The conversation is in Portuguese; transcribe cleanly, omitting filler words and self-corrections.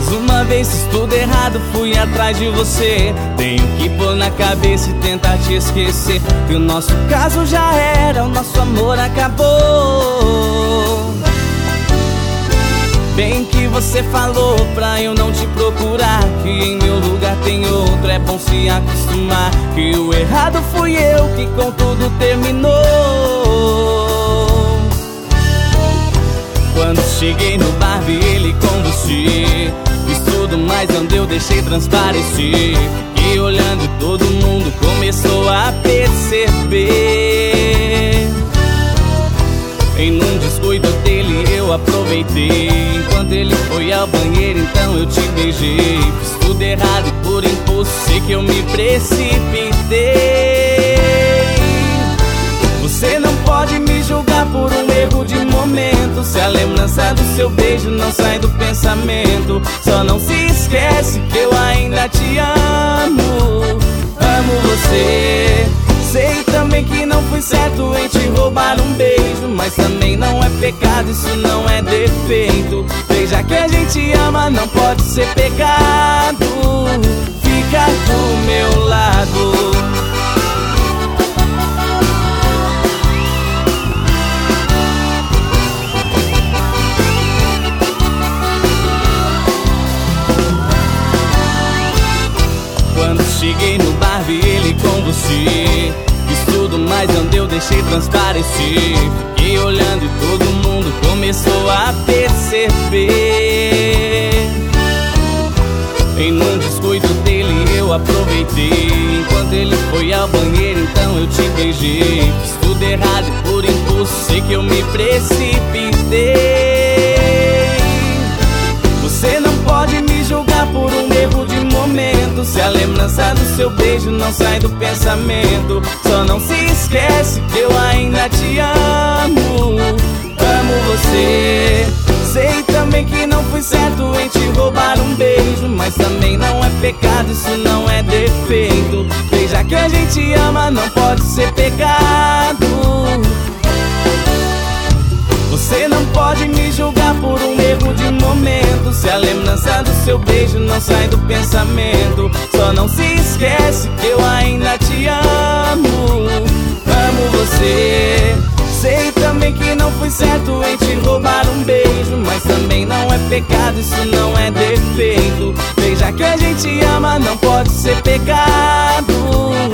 Mais uma vez fiz tudo errado, fui atrás de você. Tenho que pôr na cabeça e tentar te esquecer, que o nosso caso já era, o nosso amor acabou. Bem que você falou pra eu não te procurar, que em meu lugar tem outro, é bom se acostumar, que o errado fui eu que com tudo terminou. Quando cheguei no bar vi ele com você, fiz tudo, mas não deu, deixei transparecer. Fiquei olhando e todo mundo começou a perceber. Em um descuido dele eu aproveitei, enquanto ele foi ao banheiro então eu te beijei. Fiz tudo errado e por impulso sei que eu me precipitei. Você não pode me julgar por um erro de momento, se a lembrança do seu beijo não sai do pensamento. Só não se esquece que eu ainda te amo. Amo você. Sei também que não fui certo em te roubar um beijo, mas também não é pecado, isso não é defeito. Veja que a gente ama, não pode ser pecado. Fica do meu lado. Quando cheguei no bar vi ele com você, fiz tudo, mas não deu, deixei transparecer. Fiquei olhando e todo mundo começou a perceber. Em um descuido dele eu aproveitei, enquanto ele foi ao banheiro então eu te beijei. Fiz tudo errado e por impulso sei que eu me precipitei. Você não pode me julgar por um erro de momento, se a lembrança do seu beijo não sai do pensamento. Só não se esquece que eu ainda te amo. Amo você. Sei também que não fui certo em te roubar um beijo, mas também não é pecado, isso não é defeito. Veja que a gente ama, não pode ser pecado. Você não pode me julgar por um erro de momento, se a lembrança do seu beijo não sai do pensamento. Só não se esquece que eu ainda te amo. Amo você. Sei também que não fui certo em te roubar um beijo, mas também não é pecado, isso não é defeito. Veja que a gente ama, não pode ser pecado.